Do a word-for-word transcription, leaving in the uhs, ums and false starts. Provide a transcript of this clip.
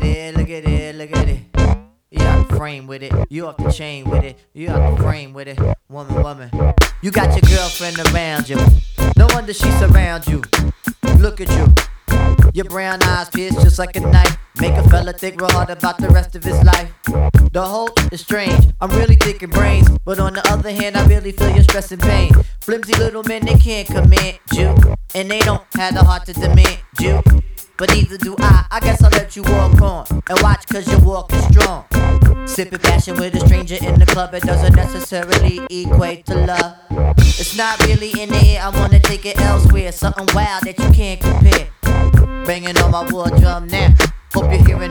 it, look at it, look at it. You out the frame with it, you off the chain with it, you out the frame with it. Woman, woman, you got your girlfriend around you. No wonder she surrounds you. Look at you, your brown eyes pierced just like a knife. Make a fella think real hard about the rest of his life. The whole is strange, I'm really thinking brains, but on the other hand, I really feel your stress and pain. Flimsy little men, they can't command you, and they don't have the heart to demand you. But neither do I, I guess I'll let you walk on and watch cause your walk is strong. Sipping passion with a stranger in the club, it doesn't necessarily equate to love. It's not really in the air, I wanna take it elsewhere. Something wild that you can't compare. Banging on my war drum now, hope you're hearing